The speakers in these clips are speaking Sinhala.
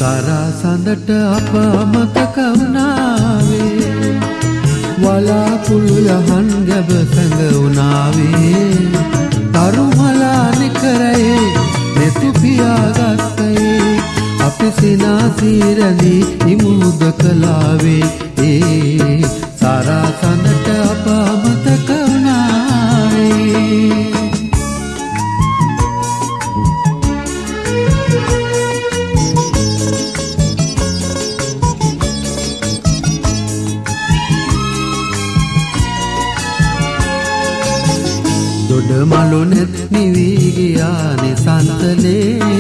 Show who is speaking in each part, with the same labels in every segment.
Speaker 1: සාරා සඳට අප අමතක වුණාවේ වලාකුළු යහන් ගැබ සැඟ වුණාවේ තරුමලා නිකරයේ නෙතු පියාගත්තේ අපි සිනාසීරදී ඉමුද කලාවේ ඒ සාරා සඳට අප අමතක වුණාවේ දොඩමලු නැත් නිවී ගියා නිසන්තලේ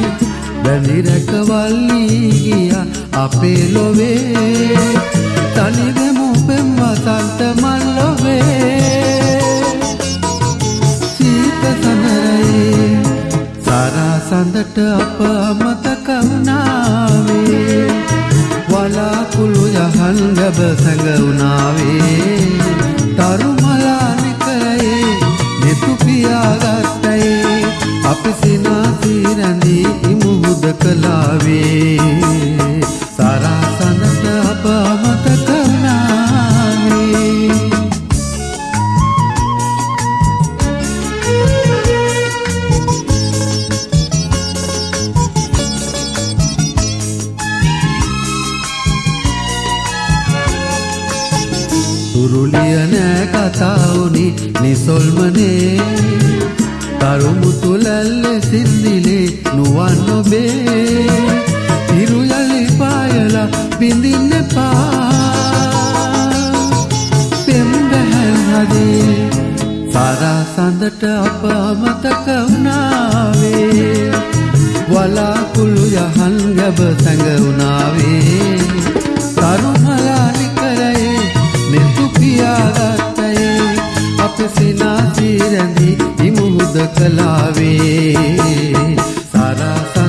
Speaker 1: බැඳිරකවල්ලී ගියා අපේ ලොවේ තනිවෙමු පෙම් වසන්ත මල් ලොවේ සීත සඳරේ සාරා සඳට අප අමතක වුණාවේ වලාකුළු යහන් ගැබ සැඟ වුණාවේ තරුමලා නිකරයේ නෙතු පියාගත්තේ අපි සිනාසීරදී ඉමුහුද කලාවේ සාරා සඳට අප අමතක වුණාවේ තුරුලිය නෑ කතාවුනි නිසොල්මනේ තරුමුතුලැල්ල සින්දිලේ නුවන් ඔබේ තිරුයලි පායලා බිඳින්න එපා පෙම් බැහැල් හදේ සාරා සඳට අප අමතක වුණාවේ වලාකුළු යහන් ගැබ සැඟ වුණාවේ තරුමලා නිකරයේ නෙතු පියාගත්තේ අප සිනාසීරදී ඉමුහුද කලාවේ සාරා